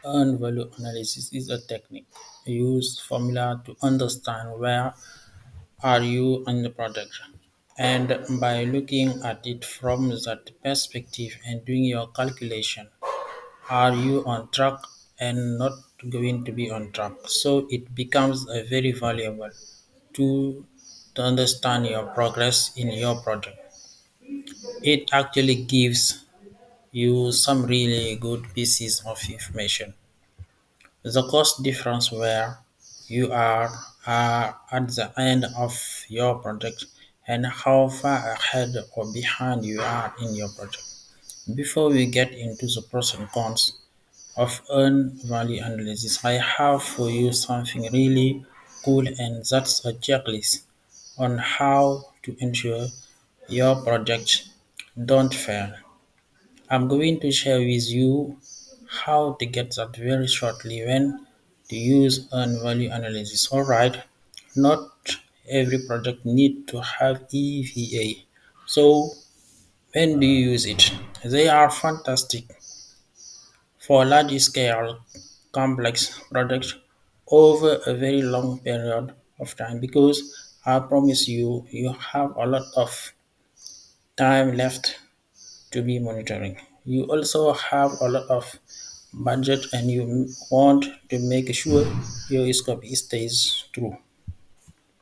Earned value analysis is a technique used formula to understand where are you in the project. And by looking at it from that perspective and doing your calculation, are you on track and not going to be on track? So it becomes a very valuable tool to understand your progress in your project. It actually gives you some really good pieces of information. The cost difference where you are at the end of your project and how far ahead or behind you are in your project. Before we get into the pros and cons of earn value analysis, I have for you something really cool, and that's a checklist on how to ensure your project don't fail. I'm going to share with you how to get that very shortly when to use earn value analysis. Alright, not every project need to have EVA. So when do you use it? They are fantastic for large scale complex projects over a very long period of time because I promise you have a lot of time left to be monitoring. You also have a lot of budget and you want to make sure your scope stays true.